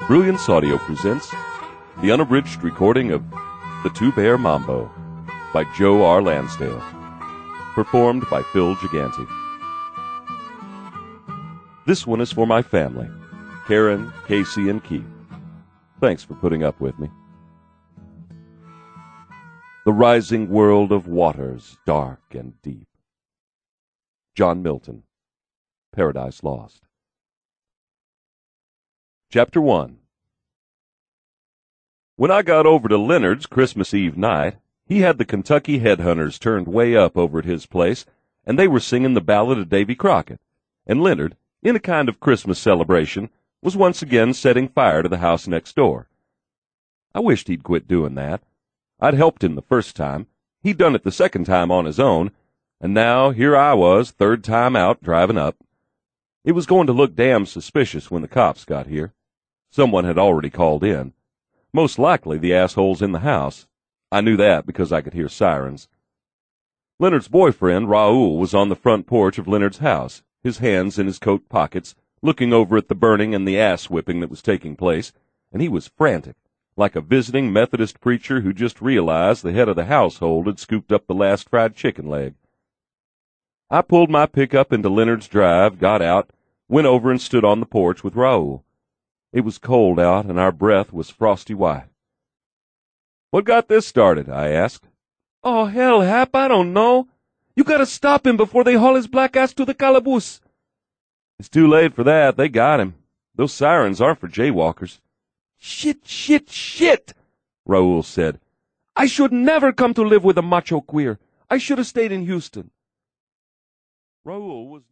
Brilliance Audio presents the unabridged recording of The Two Bear Mambo by Joe R. Lansdale, performed by Phil Gigante. This one is for my family, Karen, Casey, and Keith. Thanks for putting up with me. The rising world of waters dark and deep. John Milton, Paradise Lost. Chapter 1. When I got over to Leonard's Christmas Eve night, he had the Kentucky Headhunters turned way up over at his place, and they were singing the Ballad of Davy Crockett, and Leonard, in a kind of Christmas celebration, was once again setting fire to the house next door. I wished he'd quit doing that. I'd helped him the first time. He'd done it the second time on his own, and now here I was, third time out, driving up. It was going to look damn suspicious when the cops got here. Someone had already called in. Most likely the assholes in the house. I knew that because I could hear sirens. Leonard's boyfriend, Raoul, was on the front porch of Leonard's house, his hands in his coat pockets, looking over at the burning and the ass-whipping that was taking place, and he was frantic, like a visiting Methodist preacher who just realized the head of the household had scooped up the last fried chicken leg. I pulled my pickup into Leonard's drive, got out, went over and stood on the porch with Raoul. It was cold out, and our breath was frosty white. "What got this started?" I asked. "Oh, hell, Hap, I don't know. You gotta stop him before they haul his black ass to the calaboose." "It's too late for that. They got him. Those sirens aren't for jaywalkers." Shit, Raoul said. "I should never come to live with a macho queer. I should have stayed in Houston." Raoul was